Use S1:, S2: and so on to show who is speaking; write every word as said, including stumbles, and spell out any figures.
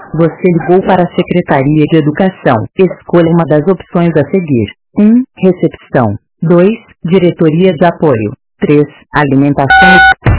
S1: Você ligou para a Secretaria de Educação. Escolha uma das opções a seguir. um. Recepção. dois. Diretoria de Apoio. três. Alimentação.